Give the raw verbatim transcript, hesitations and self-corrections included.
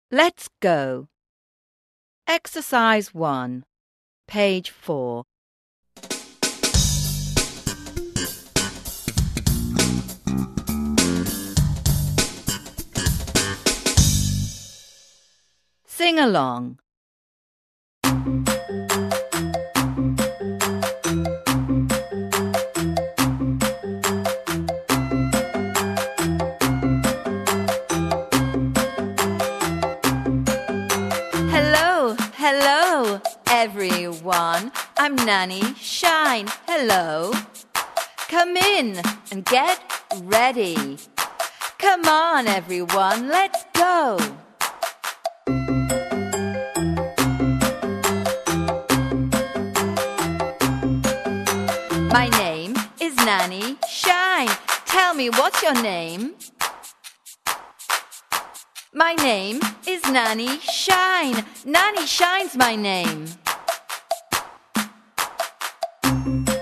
Let's go. Exercise one, page four. Sing along. Hello, hello, everyone. I'm Nanny Shine. Hello. Come in and get ready. Come on, everyone, let's go. My name is Nanny Shine. Tell me, what's your name? My name is Nanny Shine. Nanny Shine's my name.